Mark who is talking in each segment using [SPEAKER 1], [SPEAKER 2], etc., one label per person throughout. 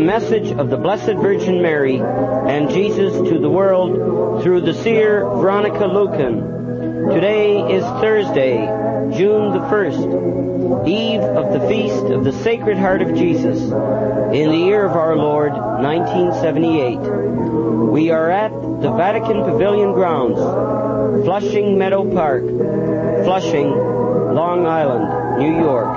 [SPEAKER 1] message of the Blessed Virgin Mary and Jesus to the world through the seer Veronica Lucan. Today is Thursday, June the 1st, eve of the Feast of the Sacred Heart of Jesus, in the year of our Lord, 1978. We are at the Vatican Pavilion grounds, Flushing Meadow Park, Flushing, Long Island, New York.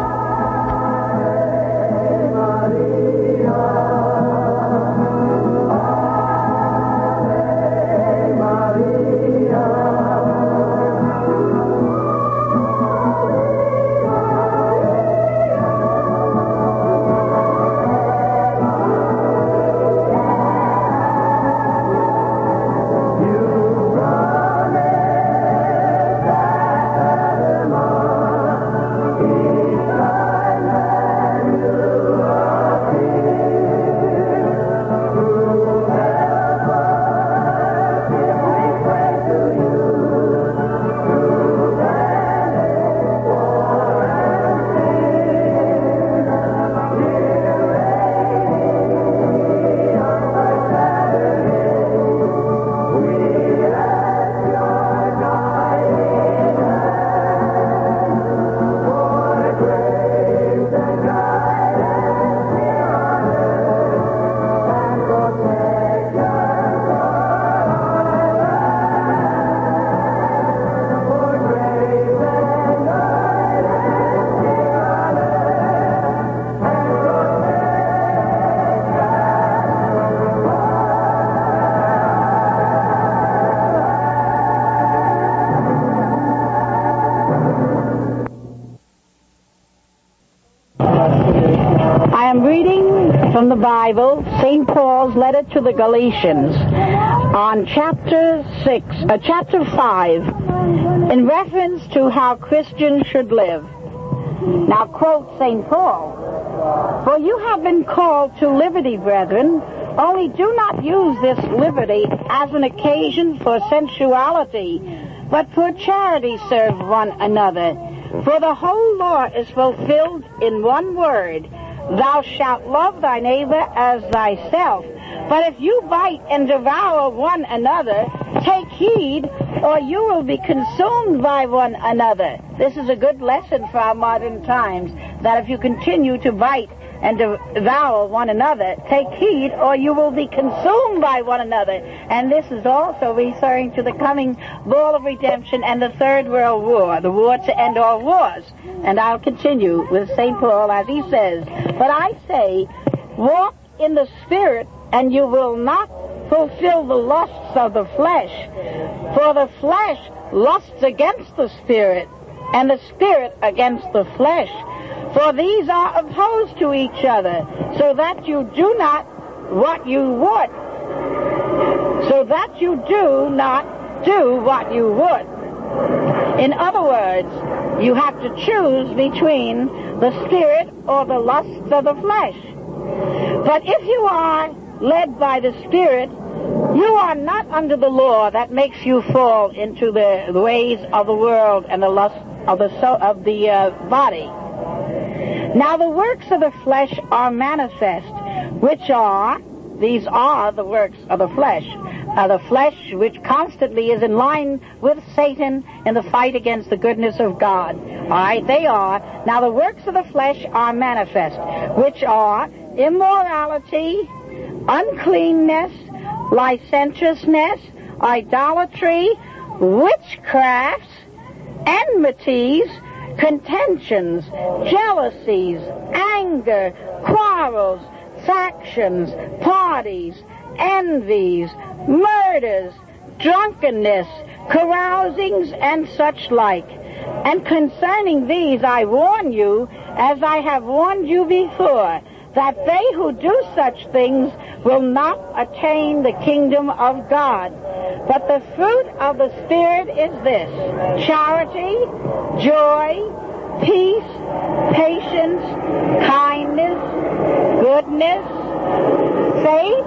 [SPEAKER 2] From the Bible, St. Paul's letter to the Galatians, on chapter 5, in reference to how Christians should live. Now, quote St. Paul, "For you have been called to liberty, brethren, only do not use this liberty as an occasion for sensuality, but for charity serve one another. For the whole law is fulfilled in one word, Thou shalt love thy neighbor as thyself. But if you bite and devour one another, take heed, or you will be consumed by one another." This is a good lesson for our modern times, that if you continue to bite and devour one another, take heed, or you will be consumed by one another. And this is also referring to the coming ball of redemption and the Third World War, the war to end all wars. And I'll continue with St. Paul as he says, "But I say, walk in the Spirit, and you will not fulfill the lusts of the flesh. For the flesh lusts against the Spirit, and the Spirit against the flesh. For these are opposed to each other, so that you do not what you would. So that you do not do what you would." In other words, you have to choose between the Spirit or the lusts of the flesh. But if you are led by the Spirit, you are not under the law that makes you fall into the ways of the world and the lust of the body. Now the works of the flesh are manifest, these are the works of the flesh which constantly is in line with Satan in the fight against the goodness of God. All right, they are. Now the works of the flesh are manifest, which are immorality, uncleanness, licentiousness, idolatry, witchcrafts, enmities, contentions, jealousies, anger, quarrels, factions, parties, envies, murders, drunkenness, carousings, and such like. And concerning these I warn you, as I have warned you before, that they who do such things will not attain the kingdom of God. But the fruit of the Spirit is this: charity, joy, peace, patience, kindness, goodness, faith,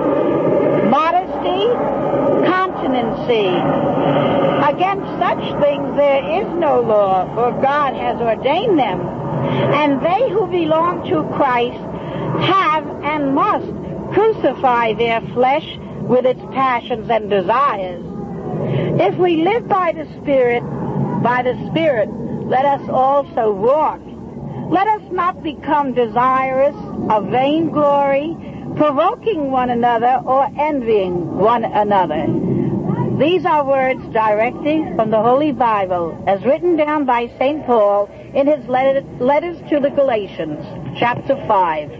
[SPEAKER 2] modesty, continency. Against such things there is no law, for God has ordained them. And they who belong to Christ have and must crucify their flesh with its passions and desires. If we live by the Spirit, let us also walk. Let us not become desirous of vainglory, provoking one another, or envying one another. These are words directly from the Holy Bible, as written down by St. Paul in his letters to the Galatians, chapter 5.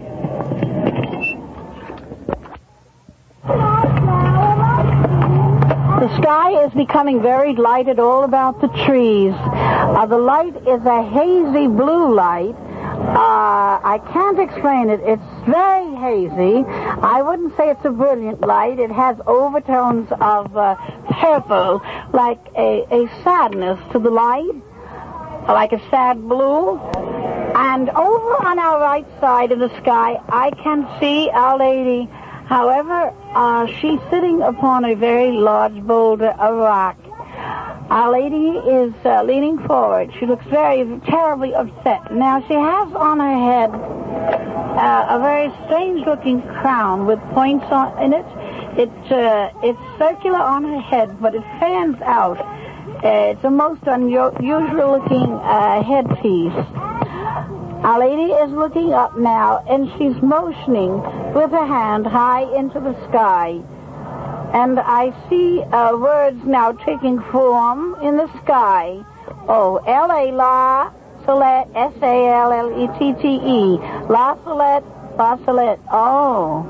[SPEAKER 2] The sky is becoming very lighted all about the trees. The light is a hazy blue light. I can't explain it. It's very hazy. I wouldn't say it's a brilliant light. It has overtones of purple, like a sadness to the light, like a sad blue. And over on our right side of the sky, I can see Our Lady. However, she's sitting upon a very large boulder of rock. Our Lady is leaning forward. She looks very terribly upset. Now, she has on her head a very strange-looking crown with points in it. It's circular on her head, but it fans out. It's a most unusual-looking headpiece. Our Lady is looking up now, and she's motioning with her hand high into the sky. And I see words now taking form in the sky. Oh, L-A, La, Salette, S-A-L-L-E-T-T-E. La Salette, La Salette. Oh.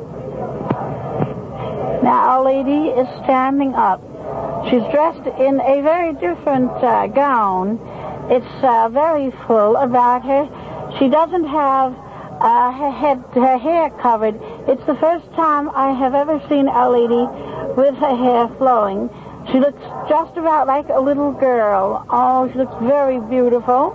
[SPEAKER 2] Now Our Lady is standing up. She's dressed in a very different gown. It's very full about her. She doesn't have her hair covered. It's the first time I have ever seen Our Lady with her hair flowing. She looks just about like a little girl. Oh, she looks very beautiful.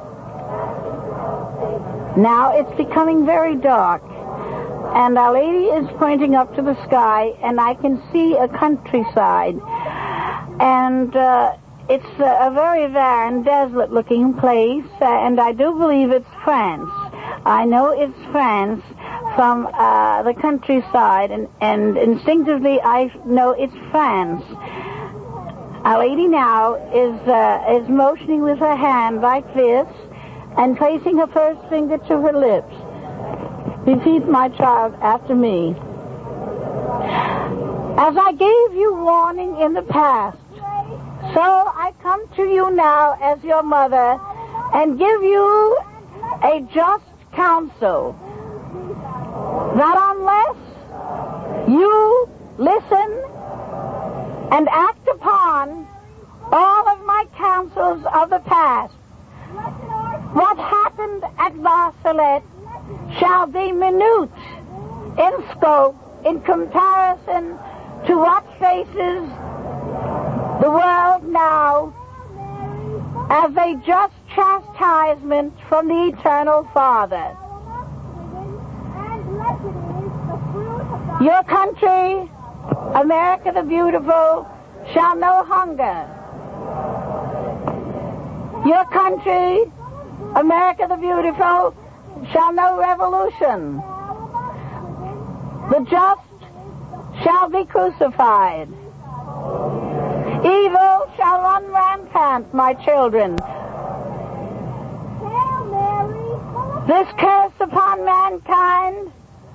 [SPEAKER 2] Now it's becoming very dark, and Our Lady is pointing up to the sky, and I can see a countryside. And it's a very barren, desolate-looking place, and I do believe it's France. I know it's France from the countryside, and instinctively I know it's France. Our Lady now is motioning with her hand like this and placing her first finger to her lips. Repeat, my child, after me. As I gave you warning in the past, so I come to you now as your mother and give you a just counsel, that unless you listen and act upon all of my counsels of the past, what happened at La Salette shall be minute in scope in comparison to what faces the world now as a just chastisement from the Eternal Father. Your country, America the Beautiful, shall know hunger. Your country, America the Beautiful, shall know revolution. The just shall be crucified. Evil shall run rampant, my children. This curse upon mankind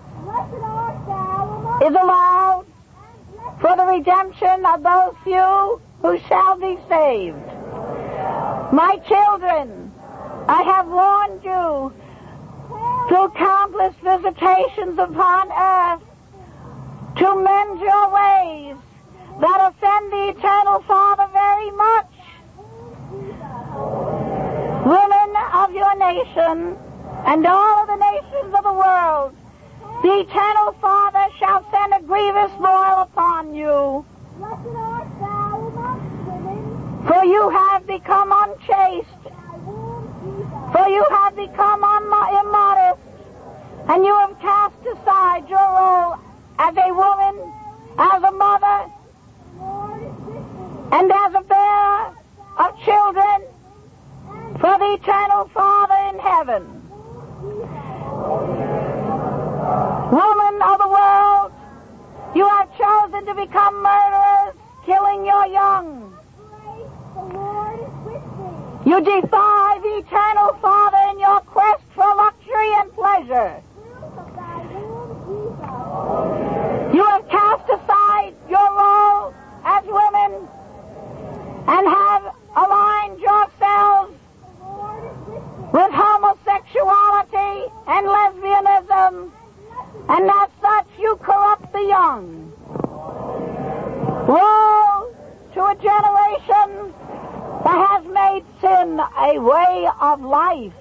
[SPEAKER 2] is allowed for the redemption of those few who shall be saved. My children, I have warned you through countless visitations upon earth to mend your ways that offend the Eternal Father very much. Women of your nation and all of the nations of the world, the Eternal Father shall send a grievous boil upon you. For you have become unchaste, for you have become immodest, and you have cast aside your role as a woman, as a mother, and as a bearer of children for the Eternal Father in heaven. Woman of the world, you have chosen to become murderers, killing your young. You defy the eternal Father in your quest for luxury and pleasure. You have cast aside your role as women and have aligned yourselves with homosexuality and lesbianism, and as such you corrupt the young. Woe to a generation that has made sin a way of life.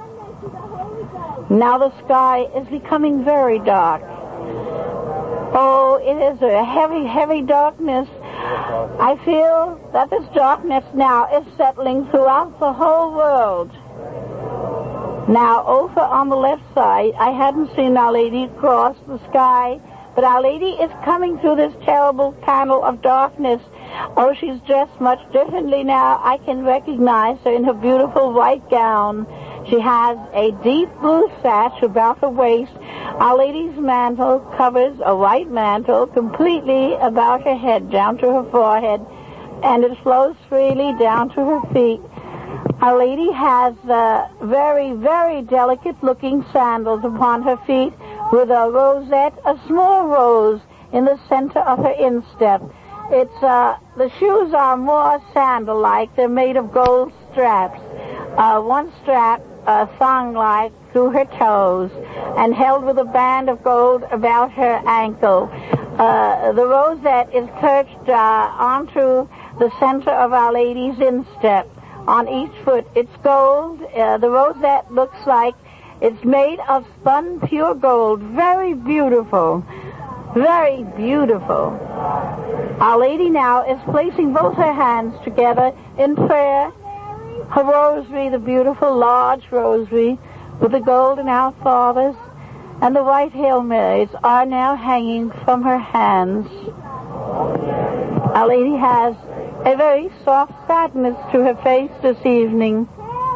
[SPEAKER 2] Now the sky is becoming very dark. Oh, it is a heavy, heavy darkness. I feel that this darkness now is settling throughout the whole world. Now, over on the left side, I hadn't seen Our Lady across the sky, but Our Lady is coming through this terrible panel of darkness. Oh, she's dressed much differently now. I can recognize her in her beautiful white gown. She has a deep blue sash about her waist. Our Lady's mantle covers a white mantle completely about her head down to her forehead, and it flows freely down to her feet. Our Lady has very, very delicate-looking sandals upon her feet with a rosette, a small rose in the center of her instep. The shoes are more sandal-like. They're made of gold straps. One strap thong-like through her toes and held with a band of gold about her ankle. The rosette is perched onto the center of Our Lady's instep. On each foot, it's gold. The rosette looks like it's made of spun pure gold. Very beautiful. Very beautiful. Our Lady now is placing both her hands together in prayer. Her rosary, the beautiful large rosary with the golden Our Fathers and the white Hail Marys are now hanging from her hands. Our Lady has a very soft sadness to her face this evening.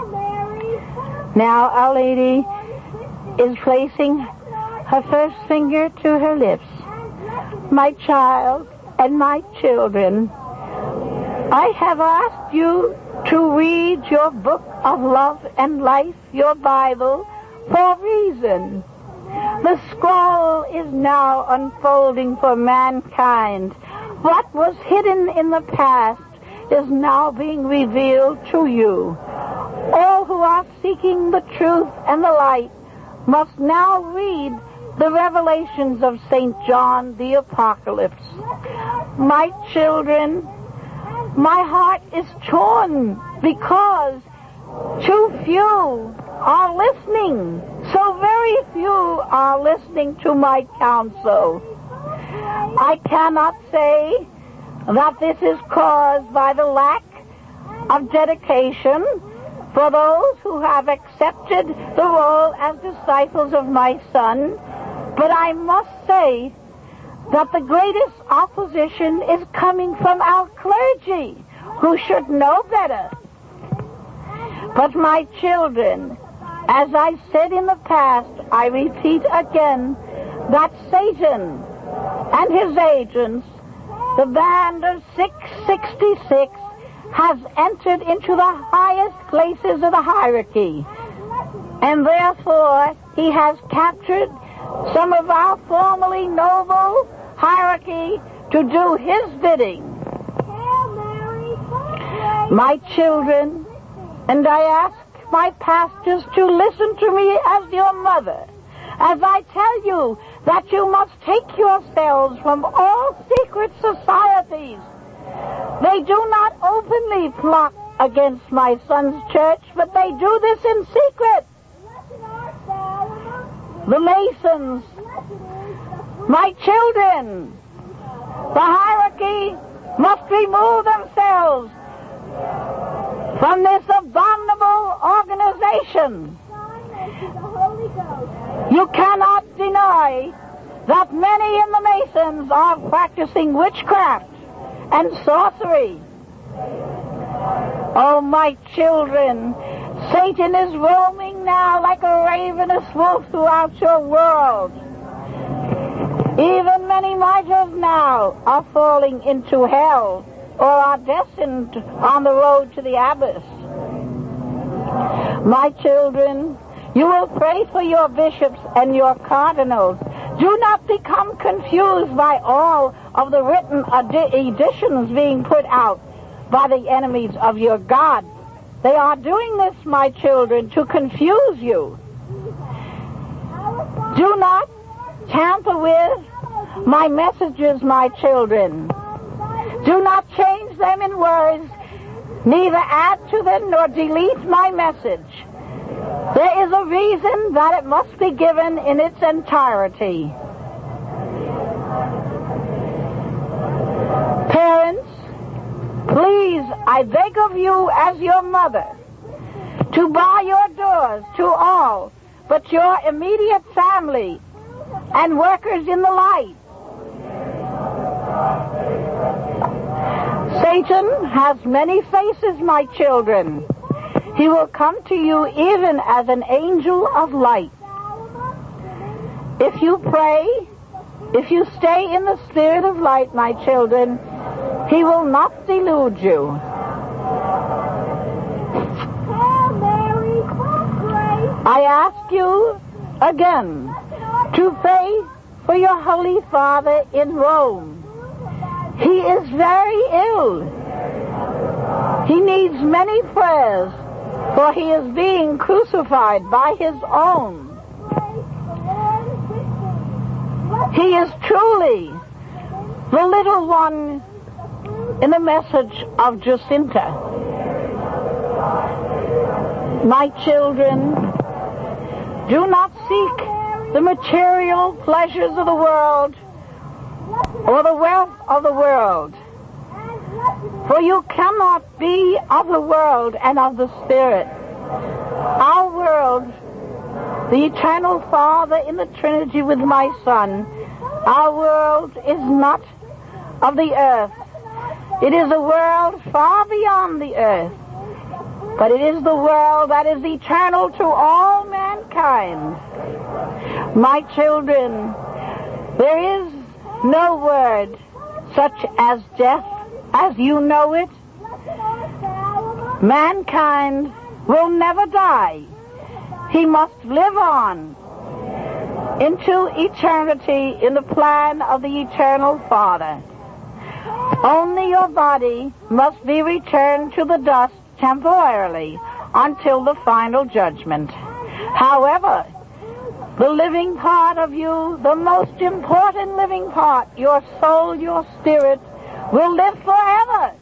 [SPEAKER 2] Now Our Lady is placing her first finger to her lips. My child and my children, I have asked you to read your book of love and life, your Bible, for a reason. The scroll is now unfolding for mankind. What was hidden in the past is now being revealed to you. All who are seeking the truth and the light must now read the revelations of St. John the Apocalypse. My children, my heart is torn because too few are listening. So very few are listening to my counsel. I cannot say that this is caused by the lack of dedication for those who have accepted the role as disciples of my Son, but I must say that the greatest opposition is coming from our clergy, who should know better. But my children, as I said in the past, I repeat again, that Satan and his agents, the band of 666, has entered into the highest places of the hierarchy. And therefore, he has captured some of our formerly noble hierarchy to do his bidding. My children, and I ask my pastors to listen to me as your mother, as I tell you that you must take yourselves from all secret societies. They do not openly plot against my Son's church, but they do this in secret. The Masons, my children, the hierarchy must remove themselves from this abominable organization. You cannot deny that many in the Masons are practicing witchcraft and sorcery. Oh, my children, Satan is roaming now like a ravenous wolf throughout your world. Even many martyrs now are falling into hell or are destined on the road to the abyss. My children, you will pray for your bishops and your cardinals. Do not become confused by all of the written editions being put out by the enemies of your God. They are doing this, my children, to confuse you. Do not tamper with my messages, my children. Do not change them in words, neither add to them nor delete my message. There is a reason that it must be given in its entirety. Parents, please, I beg of you as your mother, to bar your doors to all but your immediate family and workers in the light. Satan has many faces, my children. He will come to you even as an angel of light. If you pray, if you stay in the spirit of light, my children, he will not delude you. I ask you again to pray for your Holy Father in Rome. He is very ill. He needs many prayers, for he is being crucified by his own. He is truly the little one in the message of Jacinta. My children, do not seek the material pleasures of the world or the wealth of the world, for you cannot be of the world and of the Spirit. Our world, the eternal Father in the Trinity with my Son, our world is not of the earth. It is a world far beyond the earth, but it is the world that is eternal to all mankind. My children, there is no word such as death as you know it. Mankind will never die. He must live on into eternity in the plan of the eternal Father. Only your body must be returned to the dust temporarily until the final judgment. However, the living part of you, the most important living part, your soul, your spirit, will live forever.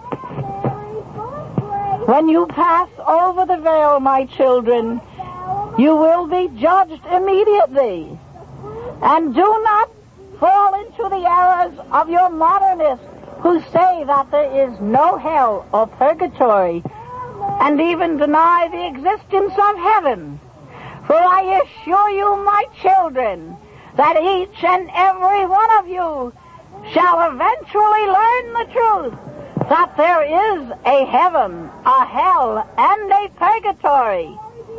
[SPEAKER 2] When you pass over the veil, my children, you will be judged immediately. And do not fall into the errors of your modernists who say that there is no hell or purgatory, and even deny the existence of heaven. For I assure you, my children, that each and every one of you shall eventually learn the truth, that there is a heaven, a hell, and a purgatory.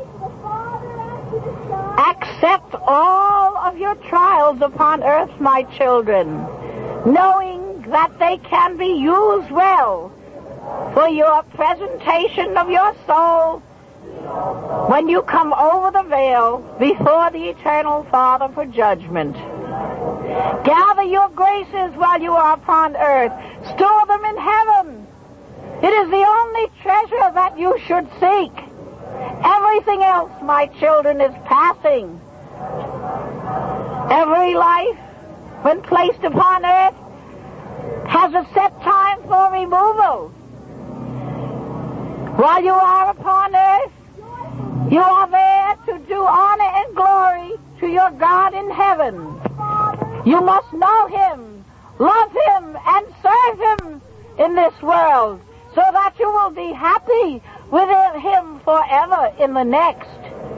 [SPEAKER 2] Accept all of your trials upon earth, my children, knowing that they can be used well for your presentation of your soul when you come over the veil before the eternal Father for judgment. Gather your graces while you are upon earth. Store them in heaven. It is the only treasure that you should seek. Everything else, my children, is passing. Every life, when placed upon earth, has a set time for removal. While you are upon earth, you are there to do honor and glory to your God in heaven. You must know him, love him, and serve him in this world, so that you will be happy with him forever in the next.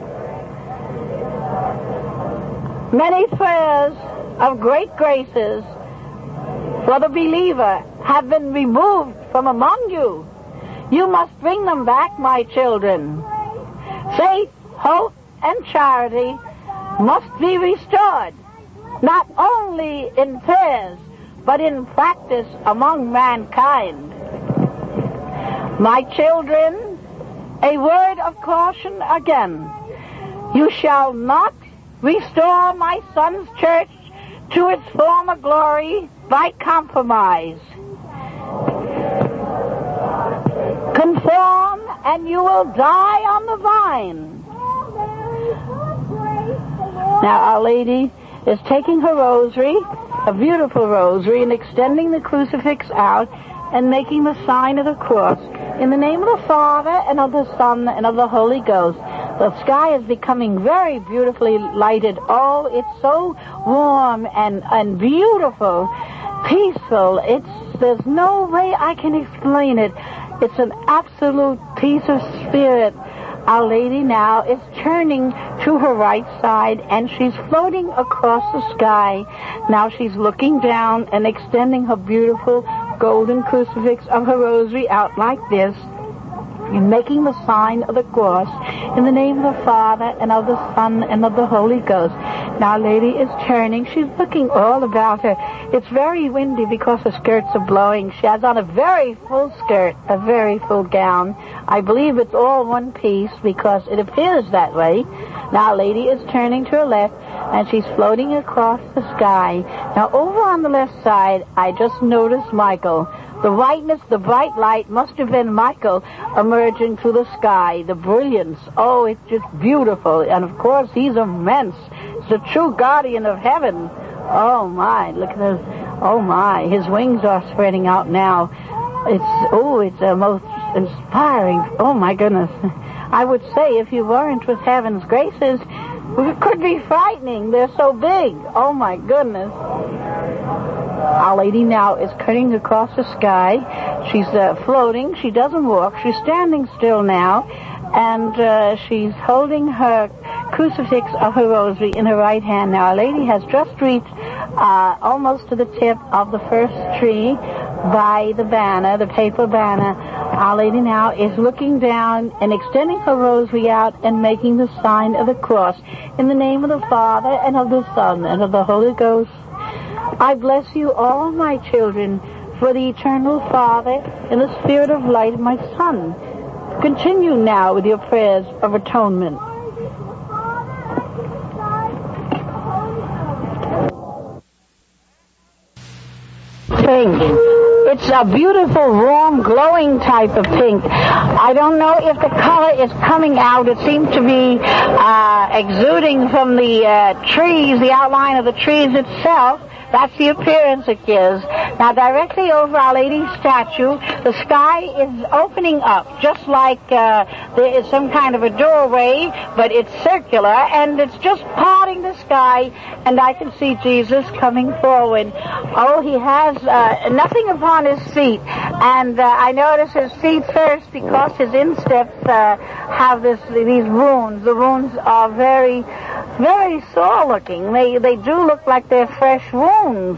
[SPEAKER 2] Many prayers of great graces for the believer have been removed from among you. You must bring them back, my children. Faith, hope, and charity must be restored. not only in prayers, but in practice among mankind. My children, a word of caution again. You shall not restore my son's church to its former glory by compromise. Conform, and you will die on the vine. Now, Our Lady is taking her rosary, a beautiful rosary, and extending the crucifix out and making the sign of the cross. In the name of the Father, and of the Son, and of the Holy Ghost. The sky is becoming very beautifully lighted. Oh, it's so warm and beautiful, peaceful. There's no way I can explain it. It's an absolute peace of spirit. Our Lady now is turning to her right side, and she's floating across the sky. Now she's looking down and extending her beautiful golden crucifix of her rosary out like this, and making the sign of the cross in the name of the Father, and of the Son, and of the Holy Ghost. Now Our Lady is turning. She's looking all about her. It's very windy because the skirts are blowing. She has on a very full skirt, a very full gown. I believe it's all one piece because it appears that way. Now Our Lady is turning to her left, and she's floating across the sky. Now over on the left side, I just noticed Michael. The whiteness, the bright light must have been Michael emerging through the sky. The brilliance, oh, it's just beautiful. And of course, he's immense. He's the true guardian of heaven. Oh my, look at those. Oh my, his wings are spreading out now. It's most inspiring. Oh my goodness. I would say if you weren't with heaven's graces, it could be frightening. They're so big. Oh my goodness. Our Lady now is cutting across the sky. She's floating. She doesn't walk. She's standing still now. And she's holding her crucifix of her rosary in her right hand. Now Our Lady has just reached almost to the tip of the first tree by the banner, the paper banner. Our Lady now is looking down and extending her rosary out and making the sign of the cross. In the name of the Father, and of the Son, and of the Holy Ghost. I bless you all, my children, for the eternal Father and the Spirit of light of my Son. Continue now with your prayers of atonement. Pink. It's a beautiful, warm, glowing type of pink. I don't know if the color is coming out. It seems to be exuding from the trees, the outline of the trees itself. That's the appearance it gives. Now, directly over Our Lady's statue, the sky is opening up, just like there is some kind of a doorway, but it's circular, and it's just parting the sky, and I can see Jesus coming forward. Oh, he has nothing upon his feet, and I notice his feet first because his insteps have these wounds. The wounds are very, very sore-looking. They do look like they're fresh wounds.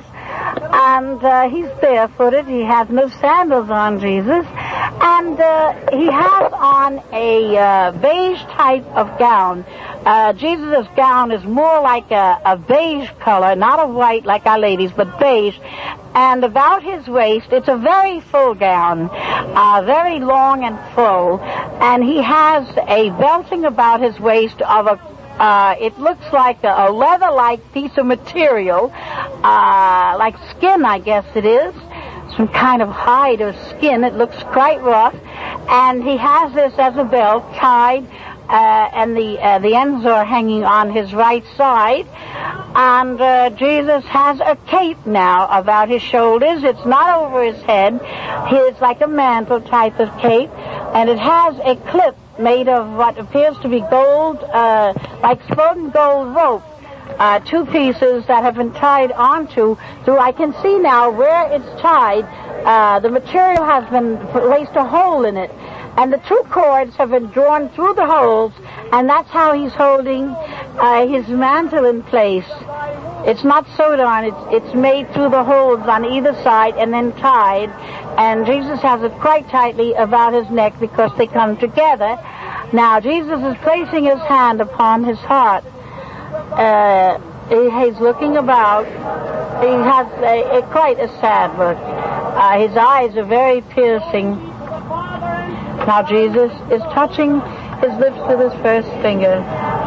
[SPEAKER 2] And he's barefooted. He has no sandals on, Jesus. And he has on a beige type of gown. Jesus' gown is more like a beige color, not a white like Our Lady's, but beige. And about his waist, it's a very full gown, very long and full. And he has a belting about his waist of it looks like a leather-like piece of material, like skin, I guess it is. Some kind of hide or skin. It looks quite rough. And he has this as a belt tied, and the ends are hanging on his right side. And Jesus has a cape now about his shoulders. It's not over his head. It's like a mantle type of cape. And it has a clip made of what appears to be gold, like spoken gold rope. Two pieces that have been tied onto, I can see now where it's tied. The material has been placed a hole in it, and the two cords have been drawn through the holes, and that's how he's holding his mantle in place. It's not sewed on, it's made through the holes on either side and then tied, and Jesus has it quite tightly about his neck because they come together. Now, Jesus is placing his hand upon his heart. He's looking about. He has quite a sad look. His eyes are very piercing. Now Jesus is touching his lips with his first finger.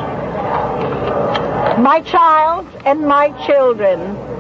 [SPEAKER 2] My child and my children,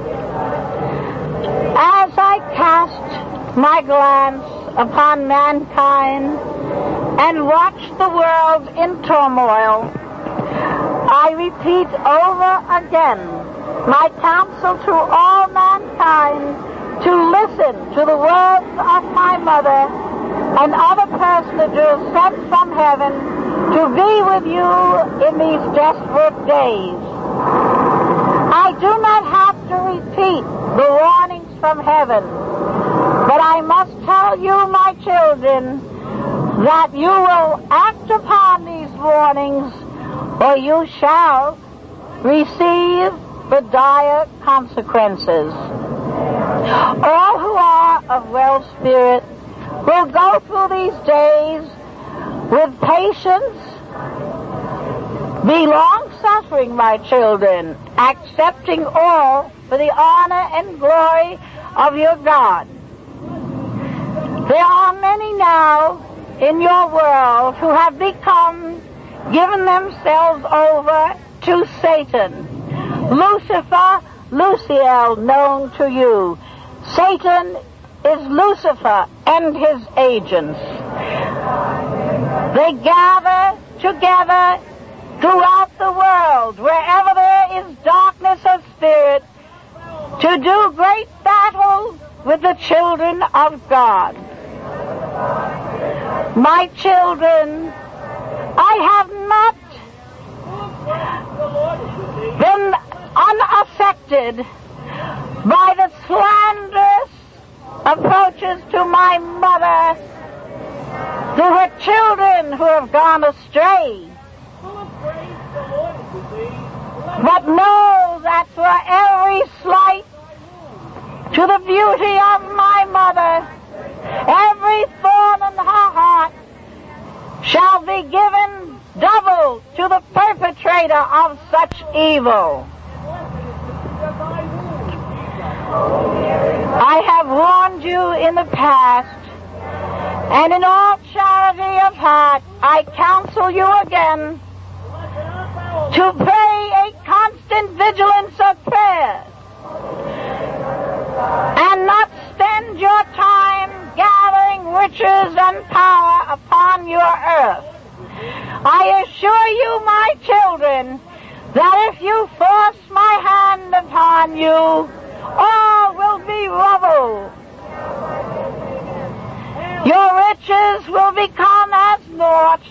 [SPEAKER 2] as I cast my glance upon mankind and watch the world in turmoil, I repeat over again my counsel to all mankind to listen to the words of my mother and other personages sent from heaven to be with you in these desperate days. I do not have to repeat the warnings from heaven, but I must tell you, my children, that you will act upon these warnings, or you shall receive the dire consequences. All who are of well spirit will go through these days with patience. Be long-suffering, my children, accepting all for the honor and glory of your God. There are many now in your world who have given themselves over to Satan. Lucifer, Luciel, known to you. Satan is Lucifer and his agents. They gather together throughout the world, wherever there is darkness of spirit, to do great battle with the children of God. My children, I have not been unaffected by the slanderous approaches to my mother, to her children who have gone astray. But know that for every slight to the beauty of my mother, every thorn in her heart shall be given double to the perpetrator of such evil. I have warned you in the past, and in all charity of heart, I counsel you again to pray a constant vigilance of prayer and not spend your time gathering riches and power upon your earth. I assure you, my children, that if you force my hand upon you, all will be rubble. Your riches will become as naught.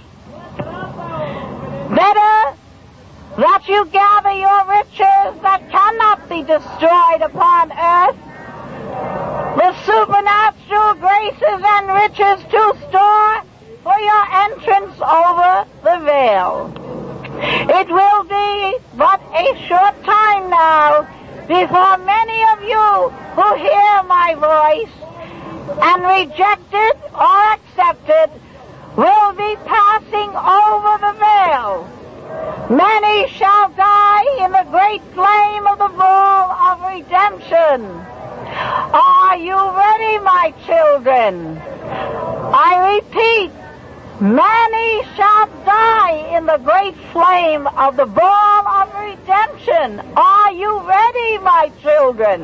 [SPEAKER 2] Better that you gather your riches that cannot be destroyed upon earth, the supernatural graces and riches to store for your entrance over the veil. It will be but a short time now before many of you who hear my voice and reject it or accept it will be passing over the veil. Many shall die in the great flame of the ball of redemption. Are you ready, my children? I repeat, many shall die in the great flame of the ball of redemption. Are you ready, my children?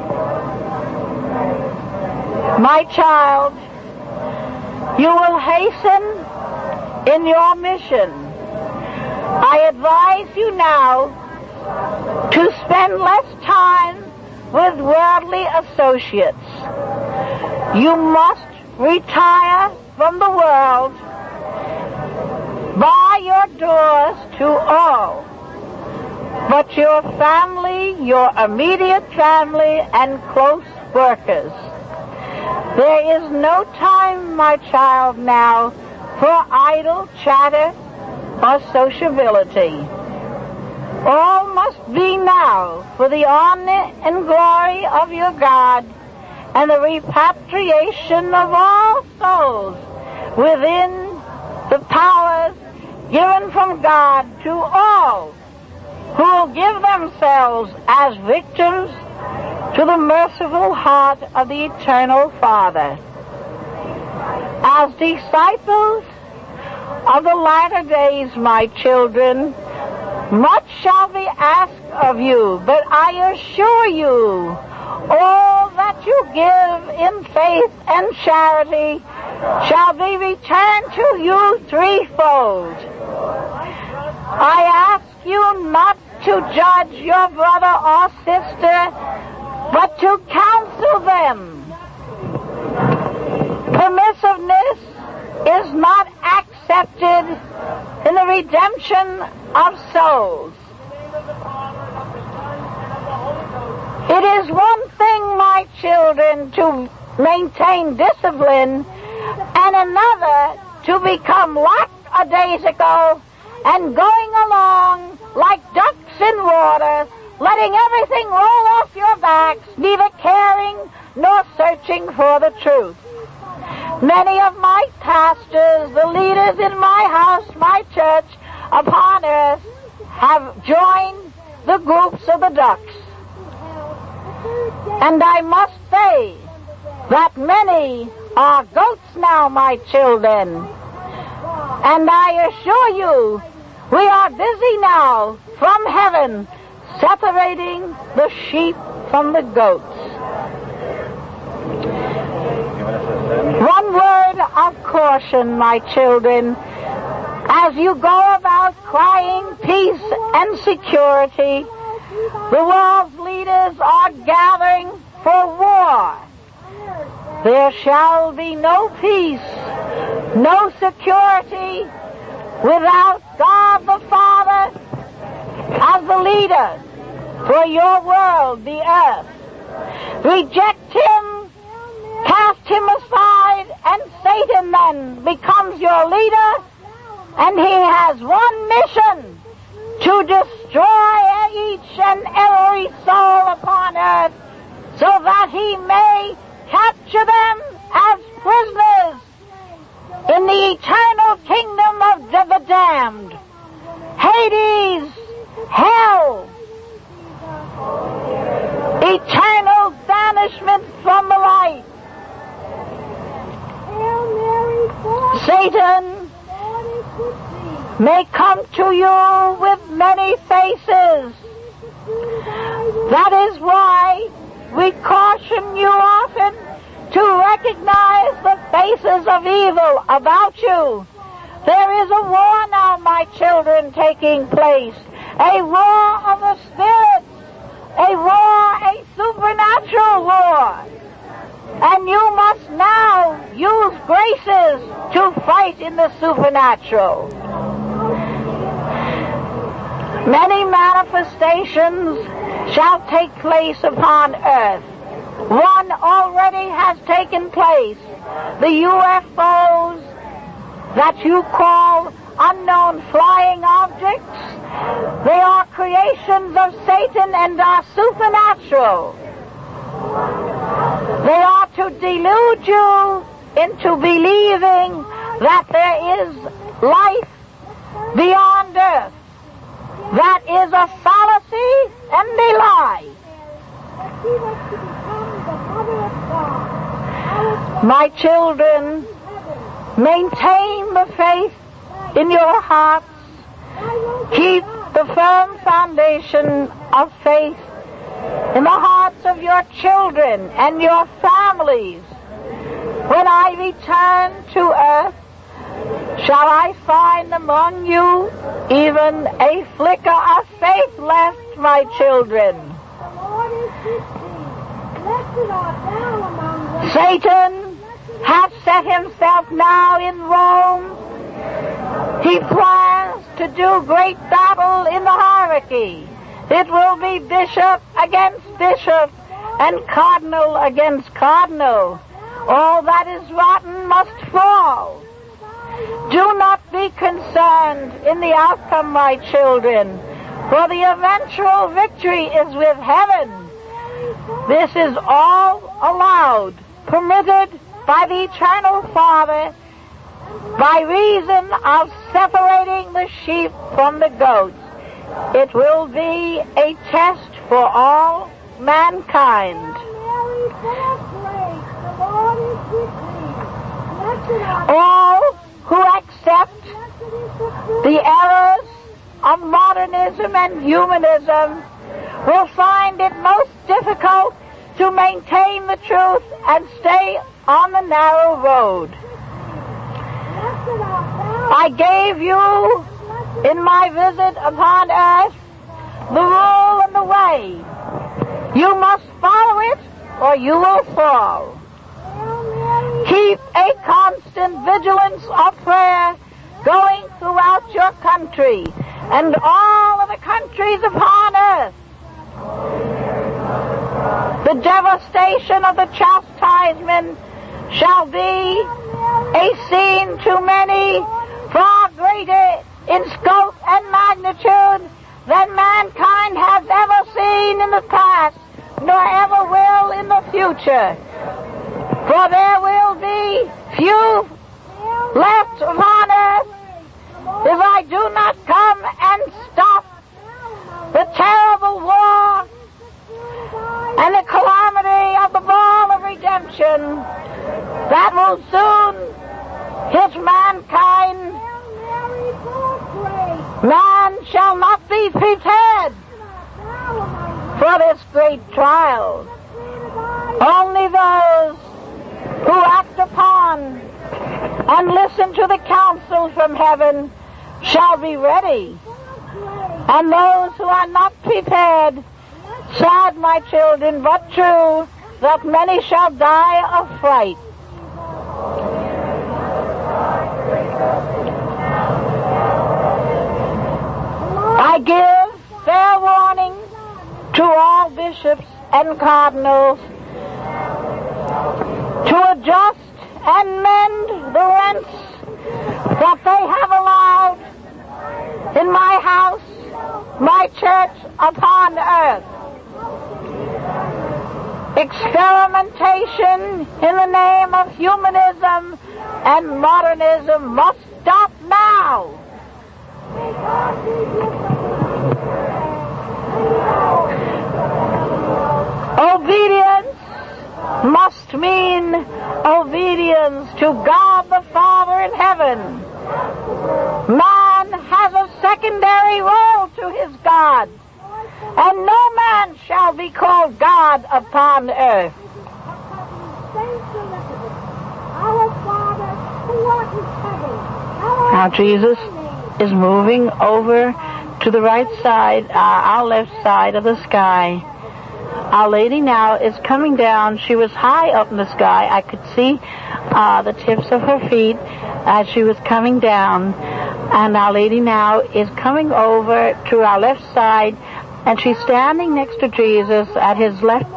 [SPEAKER 2] My child, you will hasten in your mission. I advise you now to spend less time with worldly associates. You must retire from the world, bar your doors to all but your family, your immediate family, and close workers. There is no time, my child, now for idle chatter or sociability. All must be now for the honor and glory of your God and the repatriation of all souls within the powers given from God to all who will give themselves as victims to the merciful heart of the Eternal Father. As disciples of the latter days, my children, much shall be asked of you, but I assure you, all that you give in faith and charity shall be returned to you threefold. I ask you not to judge your brother or sister, but to counsel them. Permissiveness is not accepted in the redemption of souls. It is one thing, my children, to maintain discipline, and another to become lackadaisical and going along like ducks in water, letting everything roll off your backs, neither caring nor searching for the truth. Many of my pastors, the leaders in my house, my church, upon earth, have joined the groups of the ducks. And I must say that many are goats now, my children. And I assure you, we are busy now from heaven separating the sheep from the goats. One word of caution, my children, as you go about crying peace and security, the world's leaders are gathering for war. There shall be no peace, no security without God the Father as the leader for your world, the earth. Reject him, cast him aside, and Satan then becomes your leader, and he has one mission: to destroy each and every soul upon earth, so that he may capture them as prisoners in the eternal kingdom of the damned. Hades, hell, eternal banishment from the light. Satan may come to you with many faces. That is why we caution you often to recognize the faces of evil about you. There is a war now, my children, taking place. A war of the spirits. A war, a supernatural war. And you must now use graces to fight in the supernatural. Many manifestations shall take place upon earth. One already has taken place. The UFOs that you call unknown flying objects, they are creations of Satan and are supernatural. They are to delude you into believing that there is life beyond earth. That is a fallacy and a lie. My children, maintain the faith in your hearts. Keep the firm foundation of faith in the hearts of your children and your families. When I return to earth, shall I find among you even a flicker of faith left, my children? Satan has set himself now in Rome. He plans to do great battle in the hierarchy. It will be bishop against bishop and cardinal against cardinal. All that is rotten must fall. Do not be concerned in the outcome, my children, for the eventual victory is with heaven. This is all allowed, permitted by the Eternal Father, by reason of separating the sheep from the goats. It will be a test for all mankind. All who accept the errors of modernism and humanism will find it most difficult to maintain the truth and stay on the narrow road. I gave you, in my visit upon earth, the rule and the way. You must follow it or you will fall. Keep a constant vigilance of prayer going throughout your country and all of the countries upon earth. The devastation of the chastisement shall be a scene to many far greater in scope and magnitude than mankind has ever seen in the past, nor ever will in the future. For there will be few left upon earth if I do not come and stop the terrible war and the calamity of the ball of redemption that will soon hit mankind. Man shall not be prepared for this great trial. Only those who act upon and listen to the counsel from heaven shall be ready. And those who are not prepared, sad, my children, but true, that many shall die of fright. I give fair warning to all bishops and cardinals to adjust and mend the rents that they have allowed in my house, my church upon earth. Experimentation in the name of humanism and modernism must stop now. Obedience must mean obedience to God the Father in heaven. Man has a secondary role to his God, and no man shall be called God upon earth. Now Jesus is moving over to the right side, our left side of the sky. Our Lady now is coming down. She was high up in the sky. I could see the tips of her feet as she was coming down. And Our Lady now is coming over to our left side, and she's standing next to Jesus at his left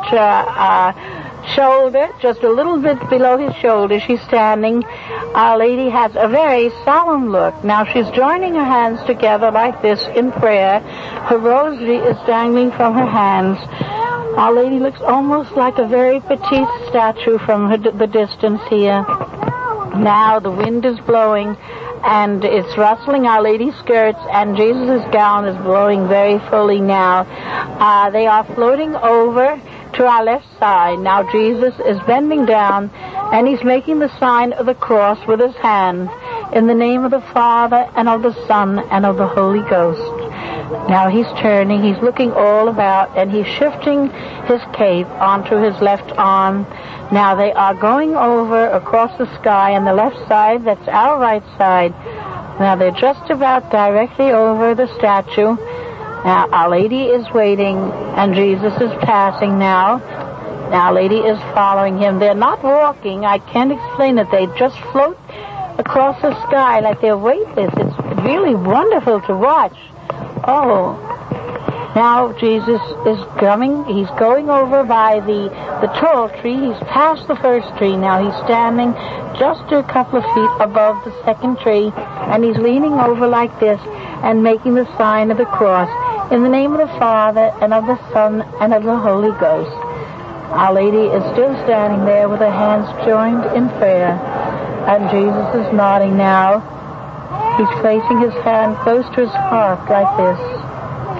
[SPEAKER 2] shoulder, just a little bit below his shoulder. She's standing. Our Lady has a very solemn look. Now she's joining her hands together like this in prayer. Her rosary is dangling from her hands. Our Lady looks almost like a very petite statue from the distance here. Now the wind is blowing, and it's rustling Our Lady's skirts, and Jesus' gown is blowing very fully now. They are floating over to our left side. Now Jesus is bending down, and he's making the sign of the cross with his hand, in the name of the Father, and of the Son, and of the Holy Ghost. Now he's turning, he's looking all about, and he's shifting his cape onto his left arm. Now they are going over across the sky on the left side, that's our right side. Now they're just about directly over the statue. Now Our Lady is waiting, and Jesus is passing now. Now Our Lady is following him. They're not walking, I can't explain it. They just float across the sky like they're weightless. It's really wonderful to watch. Oh, now Jesus is coming. He's going over by the tall tree. He's past the first tree. Now he's standing just a couple of feet above the second tree, and he's leaning over like this and making the sign of the cross, in the name of the Father, and of the Son, and of the Holy Ghost. Our Lady is still standing there with her hands joined in prayer, and Jesus is nodding now. He's placing his hand close to his heart like this.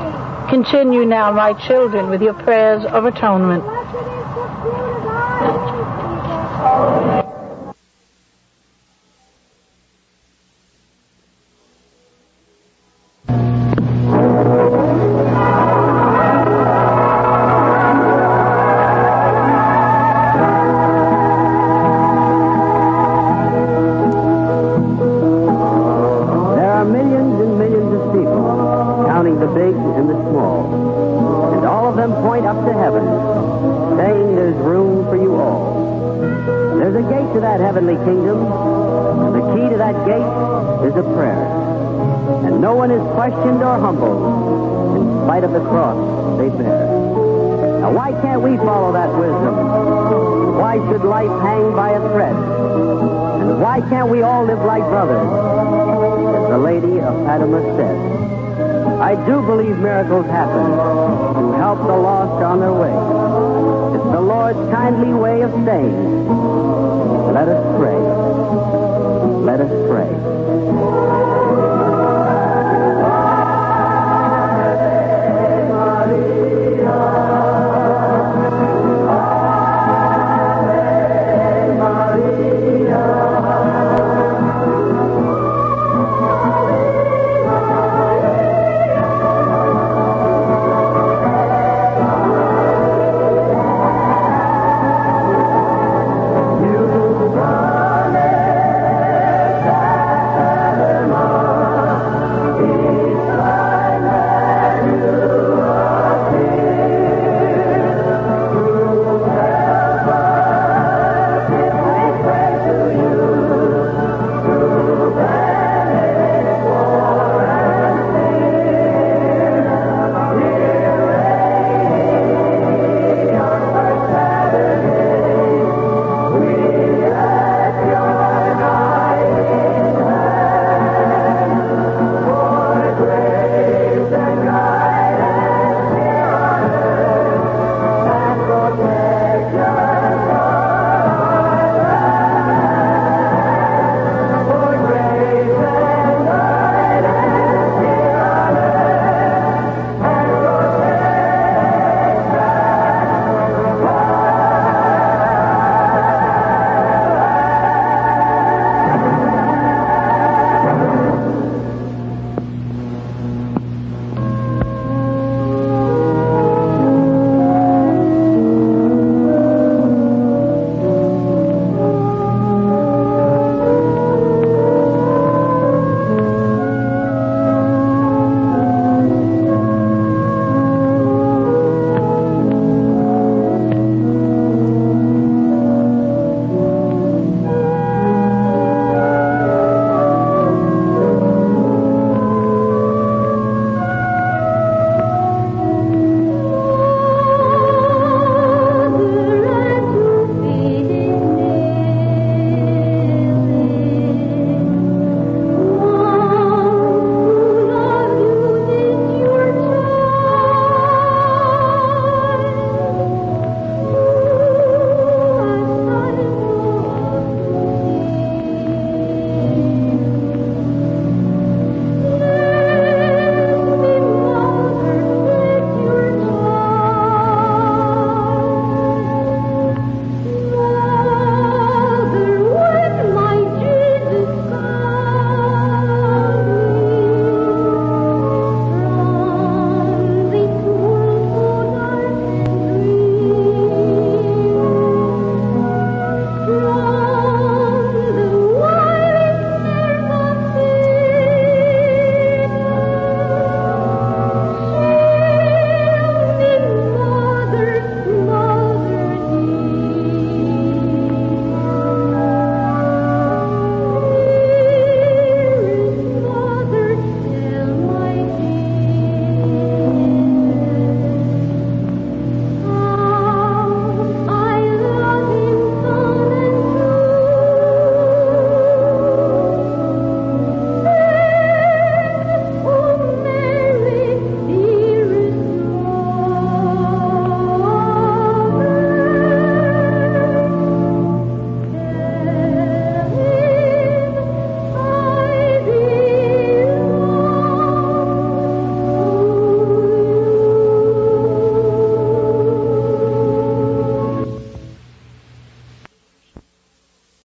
[SPEAKER 2] Continue now, my children, with your prayers of atonement.
[SPEAKER 1] Heavenly kingdom, and the key to that gate is a prayer. And no one is questioned or humbled in spite of the cross they bear. Now why can't we follow that wisdom? Why should life hang by a thread? And why can't we all live like brothers, as the Lady of Fatima said? I do believe miracles happen to help the lost on their way. It's the Lord's kindly way of saying, let us pray. Let us pray.